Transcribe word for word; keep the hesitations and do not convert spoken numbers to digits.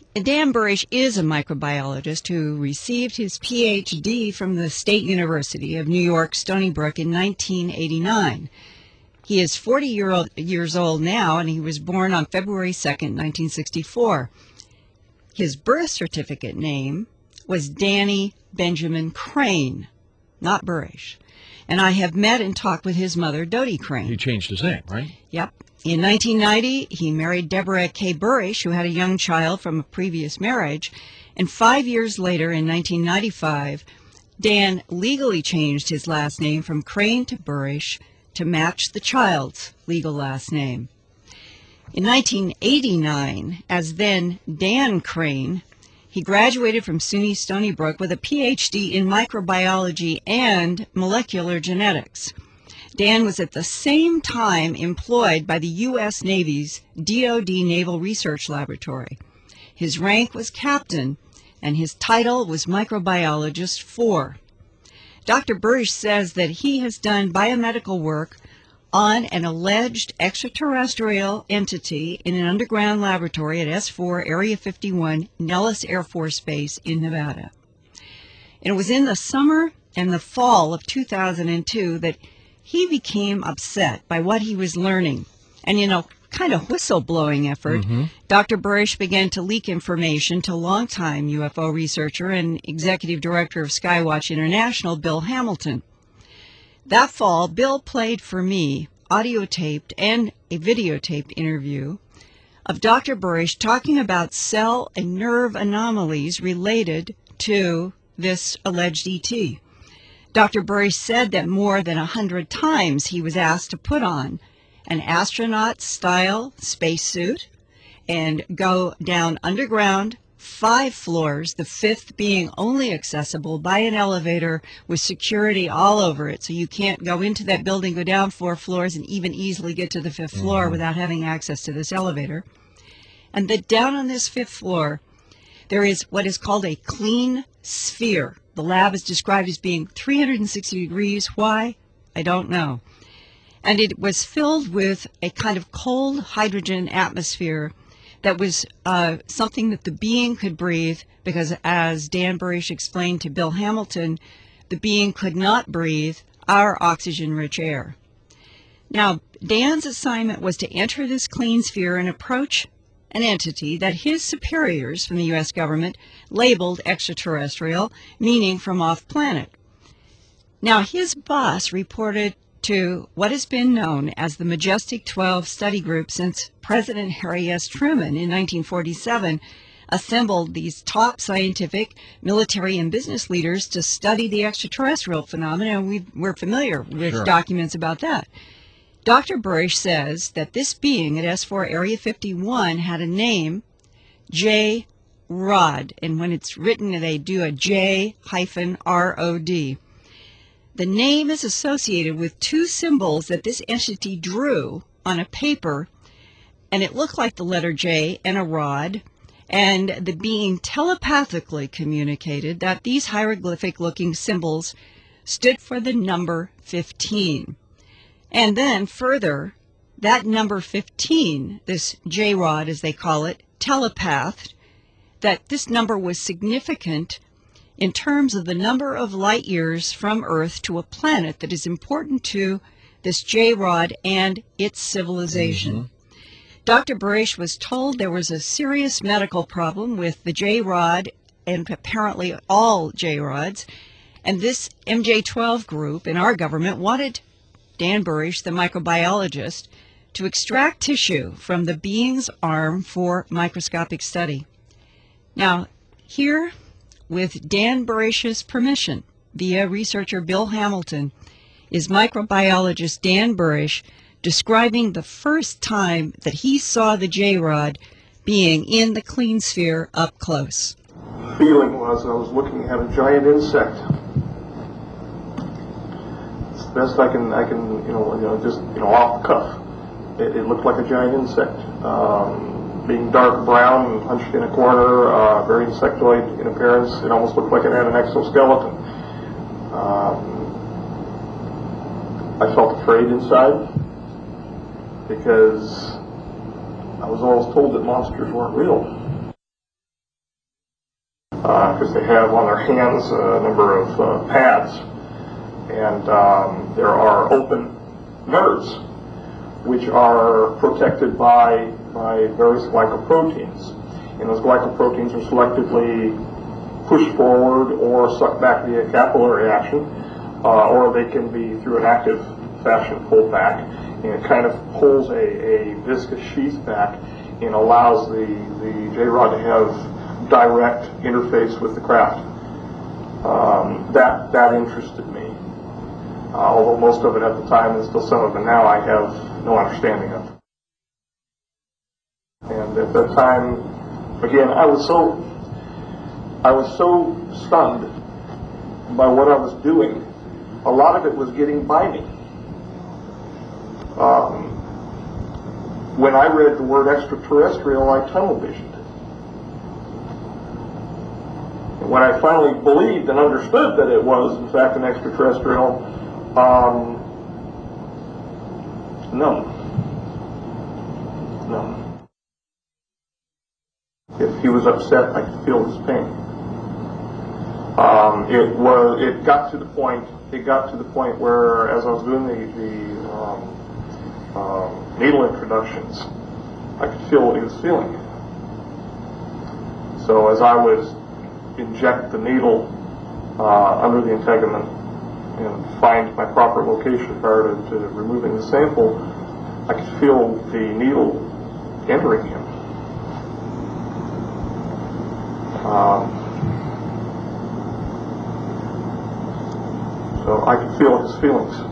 Dan Burisch is a microbiologist who received his P H D from the State University of New York, Stony Brook in nineteen eighty-nine. He is forty year old, years old now, and he was born on February second, nineteen sixty-four. His birth certificate name was Danny Benjamin Crane, not Burisch. And I have met and talked with his mother, Dodie Crane. He changed his name, right? Yep. In nineteen ninety, he married Deborah K. Burisch, who had a young child from a previous marriage. And five years later, in nineteen ninety-five, Dan legally changed his last name from Crane to Burisch to match the child's legal last name. In nineteen eighty-nine, as then Dan Crane, he graduated from SUNY Stony Brook with a P H D in microbiology and molecular genetics. Dan was at the same time employed by the U S Navy's D O D Naval Research Laboratory. His rank was captain, and his title was microbiologist four. Doctor Burisch says that he has done biomedical work on an alleged extraterrestrial entity in an underground laboratory at S four Area fifty-one, Nellis Air Force Base in Nevada. And it was in the summer and the fall of two thousand two that he became upset by what he was learning. And, you know, kind of whistleblowing effort, mm-hmm. Doctor Burisch began to leak information to longtime U F O researcher and executive director of Skywatch International, Bill Hamilton. That fall, Bill played for me audio-taped and a videotaped interview of Doctor Burisch talking about cell and nerve anomalies related to this alleged E T. Doctor Burisch said that more than a hundred times he was asked to put on an astronaut-style spacesuit and go down underground five floors, the fifth being only accessible by an elevator with security all over it. So you can't go into that building, go down four floors, and even easily get to the fifth mm-hmm. floor without having access to this elevator. And that down on this fifth floor, there is what is called a clean sphere. The lab is described as being three hundred sixty degrees. Why? I don't know. And it was filled with a kind of cold hydrogen atmosphere that was uh, something that the being could breathe, because as Dan Burisch explained to Bill Hamilton, the being could not breathe our oxygen-rich air. Now, Dan's assignment was to enter this clean sphere and approach an entity that his superiors from the U S government labeled extraterrestrial, meaning from off-planet. Now, his boss reported to what has been known as the Majestic twelve study group since President Harry S. Truman in nineteen forty-seven assembled these top scientific, military, and business leaders to study the extraterrestrial phenomena, and we, we're familiar with Sure. documents about that. Doctor Burisch says that this being at S four Area fifty-one had a name, J. Rod, and when it's written, they do a J hyphen R O D. The name is associated with two symbols that this entity drew on a paper, and it looked like the letter J and a rod, and the being telepathically communicated that these hieroglyphic-looking symbols stood for the number fifteen. And then further, that number fifteen, this J-rod as they call it, telepathed that this number was significant in terms of the number of light years from Earth to a planet that is important to this J-rod and its civilization. Mm-hmm. Doctor Burisch was told there was a serious medical problem with the J-rod and apparently all J-rods, and this M J twelve group in our government wanted Dan Burisch, the microbiologist, to extract tissue from the being's arm for microscopic study. Now, here, with Dan Burisch's permission, via researcher Bill Hamilton, is microbiologist Dan Burisch describing the first time that he saw the J-rod being in the clean sphere up close. The feeling was I was looking at a giant insect. It's the best I can, I can, you know, you know just you know, off the cuff. It, it looked like a giant insect, um, being dark brown and hunched in a corner, uh, very insectoid in appearance. It almost looked like it had an exoskeleton. Um, I felt afraid inside because I was always told that monsters weren't real. because they have on their hands a number of uh, pads, and um, there are open nerves which are protected by, by various glycoproteins. And those glycoproteins are selectively pushed forward or sucked back via capillary action, uh, or they can be through an active fashion pulled back, and it kind of pulls a, a viscous sheath back and allows the, the J-rod to have direct interface with the craft. Um, that, that interested me. Uh, although most of it at the time, and still some of it now, I have no understanding of. And at that time, again, I was so, I was so stunned by what I was doing. A lot of it was getting by me. Um, when I read the word extraterrestrial, I tunnel visioned. And when I finally believed and understood that it was, in fact, an extraterrestrial, um, no. No. If he was upset, I could feel his pain. Um, it was. It got to the point. It got to the point where, as I was doing the, the um, um, needle introductions, I could feel what he was feeling. So as I would inject the needle uh, under the integument and find my proper location prior to, to removing the sample, I could feel the needle entering him. Um, so I could feel his feelings.